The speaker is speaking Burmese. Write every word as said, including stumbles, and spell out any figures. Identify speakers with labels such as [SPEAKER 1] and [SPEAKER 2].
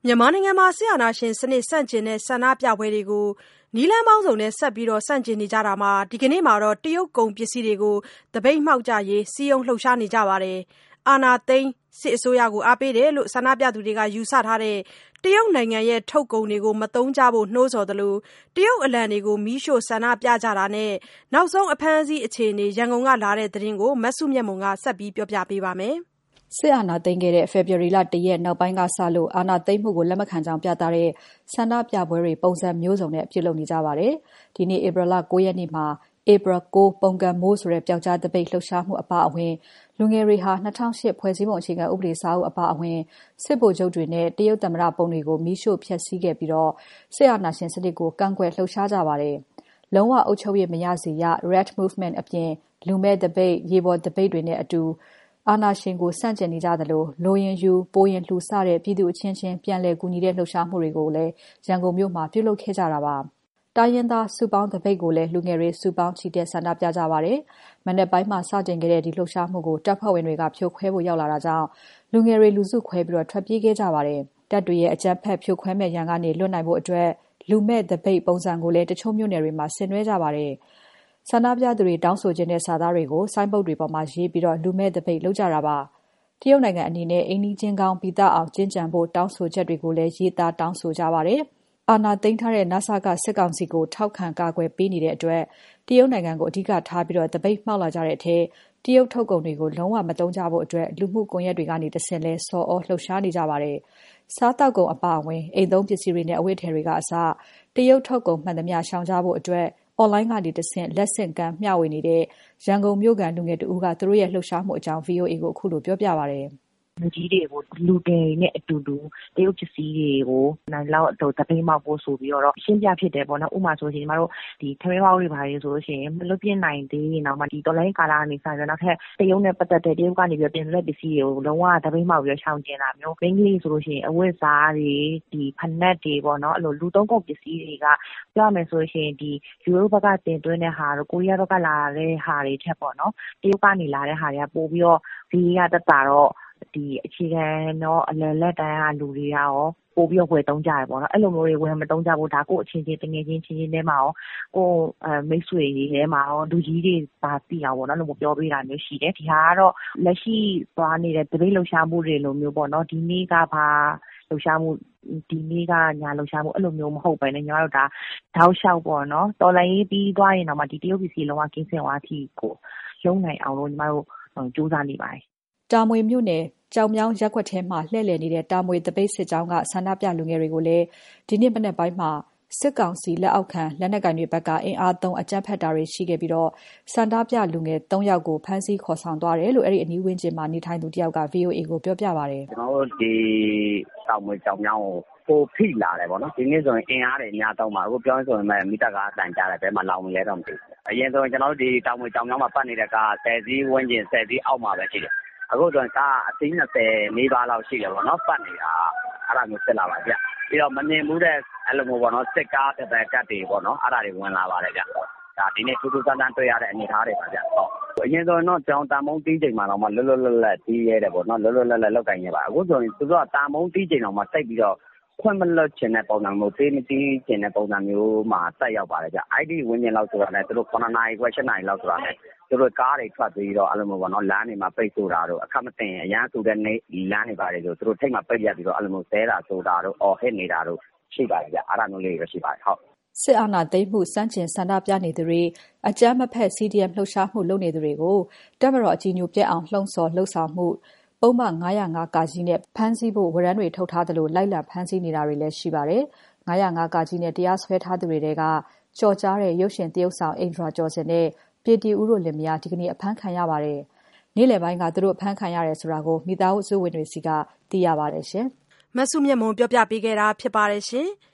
[SPEAKER 1] မြန်မာနိုင်ငံမှာစစ်အာဏာရှင်စနစ်ဆန့်ကျင်တဲ့ဆန္ဒပြပွဲတွေကိုနည်းလမ်းပေါင်းစုံနဲ့ဆက်ပြီးဆန့်ကျင်နေကြတာမှာဒီကနေ့မှာတော့တရုတ်ကုန်ပစ္စည်းတွေကိုသပိတ်မှောက်ကြရေးစည်းရုံးလှုပ်ရှားနေကြပါတယ်။အာဏာသိမ်းစစ်အစိုးရကိုအားပေးတယ်လို့ဆန္ဒပြသူတွေကယူဆထားတဲ့တရုတ်နိုင်ငံရဲ့ထုတ်ကုန်တွေကိုမသုံးကြဖို့နှိုးဆော်သလိုတရုတ်အလံတွေကိုမီးရှို့ဆန္ဒပြကြတာနဲ့နောက်ဆုံးအဖမ်းအဆီးအခြေအနေရန်ကုန်ကလာတဲ့သတင်းကိုမစုမြတ်မွန်ကဆက်ပြီးပြောပြပေးပါမယ်။
[SPEAKER 2] စစ်အာဏာသိမ်းခဲ့တဲ့ဖေဖော်ဝါရီလတရက်နောက်ပိုင်းကစလို့အာဏာသိမ်းမှုကိုလက်မခံကြောင်းပြသတဲ့ဆန္ဒပြပွဲတွေပုံစံမျိုးစုံနဲ့ပြုလုပ်နေကြပါတယ်။ဒီနေ့ဧပြီလ၉ရက်နေ့မှာဧပြီ၉ပုံကံမိုးဆိုတဲ့ပျောက်ကြားသပိတ်လှုပ်ရှားမှုအပါအဝင်လူငယ်တွေဟာ၂၀၀၈ဖွဲ့စည်းပုံအခြေခံဥပဒေစာအုပ်အပါအဝင်စစ်ဗိုလ်ချုပ်တွေနဲ့တရုတ်သမ္မတပုံတွေကိုမီးရှို့ဖျက်ဆီးခဲ့ပြီးတော့စစ်အာဏာရှင်စနစ်ကိုကန့်ကွက်လှုပ်ရှားကြပါတယ်။လုံးဝအုပ်ချုပ်ရေးမရစေရ Red Movement အပြင်လူမဲ့သပိတ်ရေပေါ်သပိတ်တွေနဲ့အတူအာဏာရှင်ကိုစန့်ကျင်နေကြသလိုလိုရင်ယူပိုရင်လှူစတဲ့ပြည်သူအချင်းချင်းပြန်လည်ကူညီတဲ့လှုပ်ရှားမှုတွေကိုလည်းရန်ကုန်မြို့မှာပြုလုပ်ခဲ့ကြတာပါ။တိုင်းရင်းသားစုပေါင်းသပိတ်ကိုလည်းလူငယ်တွေစုပေါင်းချီတက်ဆန္ဒပြကြပါတယ်။မနက်ပိုင်းမှာစတင်ခဲ့တဲ့ဒီလှုပ်ရှားမှုကိုတပ်ဖွဲ့ဝင်တွေကဖြိုခွဲဖို့ရောက်လာတာကြောင့်လူငယ်တွေလူစုခွဲပြီးတော့ထွက်ပြေးခဲ့ကြပါတယ်။တပ်တွေရဲ့အကြမ်းဖက်ဖြိုခွဲမဲ့ရန်ကနေလွတ်နိုင်ဖို့အတွက်လူမဲ့သပိတ်ပုံစံကိုလည်းတချို့မြို့နယ်တွေမှာဆင်နွှဲကြပါတယ်။ဆန္ဒပြသူတွေတောင်းဆိုခြင်းတဲ့စာသားတွေကိုဆိုင်းဘုတ်တွေပေါ်မှာရေးပြီးတော့လူမဲ့သပိတ်လုပ်ကြတာပါ။တရုတ်နိုင်ငံအနေနဲ့အိမ်နီးချင်းကောင်းပြည်သားအောင်ကျင့်ကြံဖို့တောင်းဆိုချက်တွေကိုလည်းရေးသားတောင်းဆိုကြပါတယ်။အာဏာသိမ်းထားတဲ့နစကစစ်ကောင်စီကိုထောက်ခံကာကွယ်ပေးနေတဲ့အတွက်တရုတ်နိုင်ငံကိုအဓိကထားပြီးတော့သပိတ်မှောက်လာကြတဲ့အထက်တရုတ်ထုတ်ကုန်တွေကိုလုံးဝမသုံးကြဖို့အတွက်လူမှုကွန်ရက်တွေကနေတဆင့်လဲစော်ဩလှုပ်ရှားနေကြပါတယ်။စားတောက်ကုန်အပါအဝင်အိမ်သုံးပစ္စည်းတွေနဲ့အဝတ်ထည်တွေကအစတရုတ်ထုတ်ကုန်မှန်သမျှရှောင်ကြဖို့အတွက်online ကနေတဆင့်လက်ဆင့်ကမ်းမျှဝေနေတဲ့ရန်ကုန်မြို့ကလူငယ်တဦးကသူတို့ရဲ့လှုပ်ရှားမှုအကြောင်း ဗွီအိုအေကိုအခုလိုပြောပြပါတယ်။
[SPEAKER 3] လူကြီးတွေကိုလူငယ်တွေနဲ့အတူတူတရုတ်ပစ္စည်းတွေကိုနိုင်လောက်သပိတ်မှောက်ဖို့ဆိုပြီးတော့ရှင်းပြဖြစ်တယ်ပေါ့နော်။ဥပမာဆိုရင်ညီမတို့ဒီထမင်းပေါက်တွေဘာတွေဆိုလို့ရှိရင်မလွတ်ပြစ်နိုင်သေးရင်တော့မှဒီတော်လိုင်းကာလာကနေဆိုင်ပြီးနောက်ထပ်တရုတ်နဲ့ပတ်သက်တဲ့တရုတ်ကနေပြီးပြင်တဲ့ပစ္စည်းတွေကိုလုံးဝသပိတ်မှောက်ပြီးရှောင်ကျဉ်တာမျိုးမင်းကြီးဆိုလို့ရှိရင်အဝတ်စားတွေဒီဖနက်တွေပေါ့နော်အဲ့လိုလူသုံးကုန်ပစ္စည်းတွေကပြောရမယ်ဆိုလို့ရှိရင်ဒီယူရိုဘက်ကတင်သွင်းတဲ့ဟာတို့ကိုရီးယားဘက်ကလာတဲ့ဟာတွေထက်ပေါ့နော်တရုတ်ကနေလာတဲ့ဟာတွေကပို့ပြီးတော့ဒီကတက်တာတော့ဒီအခြေခံတော့အလယ်လက်တန်းကလူတွေကရောပို့ပြီးတော့ဝယ်သုံးကြရပေါ့နော်အဲ့လိုမျိုးတွေဝယ်မသုံးကြဘူးဒါကိုအချင်းချင်းတငယ်ချင်းချင်းချင်းထဲမှာရောကိုအဲမိတ်ဆွေတွေထဲမှာရောလူကြီးတွေပါသိအောင်ပေါ့နော်လို့ပြောပေးတာမျိုးရှိတယ်ဒီဟာကတော့လက်ရှိသွားနေတဲ့တပိတ်လှူရှားမှုတွေလိုမျိုးပေါ့နော်ဒီနေ့ကဘာလှူရှားမှုဒီနေ့ကညာလှူရှားမှုအဲ့လိုမျိုးမဟုတ်ပဲねညီမတို့ဒါတောက်လျှောက်ပေါ့နော်တော်လိုင်းပြီးသွားရင်တော့မှဒီတရုတ်ပြည်စီလုံးဝကင်းစင်သွားအထိကိုရုံးနိုင်အောင်လို့ညီမတို့စူးစမ်းနေပါတယ်
[SPEAKER 2] တာမွေမြို့နယ်ကြောင်မြောင်းရက်ကွက်ထဲမှာလှည့်လည်နေတဲ့တာမွေတပိတ်စစ်ကြောင်းကဆန္ဒပြလူငယ်တွေကိုလည်းဒီနေ့မနေ့ပိုင်းမှာစစ်ကောင်စီလက်အောက်ခံလက်နက်ကိုင်တွေဘက်ကအင်အားသုံးအကြမ်းဖက်တာတွေရှိခဲ့ပြီးတော့ဆန္ဒပြလူငယ်၃ယောက်ကိုဖမ်းဆီးခေါ်ဆောင်သွားတယ်လို့အဲ့ဒီအနီးဝန်းကျင်မှာနေထိုင်သူတယောက်က ဗွီအိုအေကိုပြောပြပါတယ်
[SPEAKER 4] ကျွန်တော်တို့ဒီတောင်မွေကြောင်မြောင်းကိုပိုဖိလာတယ်ပေါ့နော်ဒီနေ့ဆိုရင်အင်အားတွေအများသုံးပါအခုပြောရင်ဆိုရင်မိတပ်ကအတန်ကြားတယ်ဘယ်မှာလောင်နေလဲတော့မသိဘူးအရင်ဆိုရင်ကျွန်တော်တို့ဒီတောင်မွေကြောင်မြောင်းမှာပတ်နေတဲ့ကဆယ်စီးဝန်းကျင်ဆယ်စီးအောက်မှာပဲရှိတယ်အခုတော့ကားအစီး၂၀နီးပါးလောက်ရှိတယ်ပေါ့နော်ပတ်နေတာအဲ့ဒါမျိုးဖြစ်လာပါဗျပြီးတော့မမြင်ဘူးတဲ့အဲ့လိုမျိုးပေါ့နော်စစ်ကားတစ်ပတ်ကတ်တွေပေါ့နော်အဲ့ဒါတွေဝင်လာပါတယ်ဗျဒါဒီနေ့ထူးထူးဆန်းဆန်းတွေ့ရတဲ့အနေအထားတွေပါဗျဟုတ်အရင်ဆိုရင်တော့ကျောင်းတာမုံတီးချိန်မှာတော့မလွတ်လွတ်လပ်လပ်တီးရဲတယ်ပေါ့နော်လွတ်လွတ်လပ်လပ်လောက်ကင်နေပါအခုဆိုရင်သူတို့ကတာမုံတီးချိန်တော့မှတိတ်ပြီးတော့ခွင့်မလွတ်ချင်တဲ့ပုံစံမျိုးသေးမတီးချင်တဲ့ပုံစံမျိုးမှာတက်ရောက်ပါတယ်ဗျအဲ့ဒီဝင်းကျင်လောက်ဆိုတာနဲ့သူတို့9နာရီခွဲ10နာရီလောက်ဆိုတာနဲ့သူတို့ကားတွေထွက်ပြီးတော့အဲ့လိုမျိုးပေါ့နော်လမ်းတွေမှာပိတ်ဆိုတာတို့အခက်မတင်အရန်ဆိုတဲ့နေလမ်းတွေပါတယ်ဆိုသူတို့ထိတ်မှပိတ်ရပြီးတော့အဲ့လိုမျိုးဆဲတာဆိုတာတို့အော်ဟစ်နေတာတို့ရှိပါတယ်ဗျအဲ့ဒါမျိုးလေးတွေရှိပါတယ်ဟုတ်
[SPEAKER 2] စစ်အာဏာသိမ်းမှုစန့်ကျင်ဆန္ဒပြနေသူတွေအကြမ်းမဖက် စီ ဒီ အမ် လှုပ်ရှားမှုလုပ်နေသူတွေကိုတပ်မတော်အကြီးအကျယ်ပြက်အောင်လှုံ့ဆော်လှုပ်ဆောင်မှုပုံမှန်၅၀၅ကကြီးနဲ့ဖမ်းဆီးဖို့ဝရမ်းတွေထုတ်ထားသလိုလိုက်လံဖမ်းဆီးနေတာတွေလည်းရှိပါတယ်။၅၀၅ကကြီးနဲ့တရားစွဲထားသူတွေကကြော်ကြားတဲ့ရုပ်ရှင်တရုပ်ဆောင်အိန္ဒြာကျော်စင်နဲ့ပြည်တီဦးတို့လင်မယားဒီကနေ့အဖမ်းခံရပါတယ်။နေ့လယ်ပိုင်းကသူတို့အဖမ်းခံရတယ်ဆိုတာကိုမိသားစုဝင်တွေစီကသိရပါတယ်ရှင်
[SPEAKER 1] ။မဆုမြတ်မွန်ပြောပြပေးခဲ့တာဖြစ်ပါတယ်ရှင်။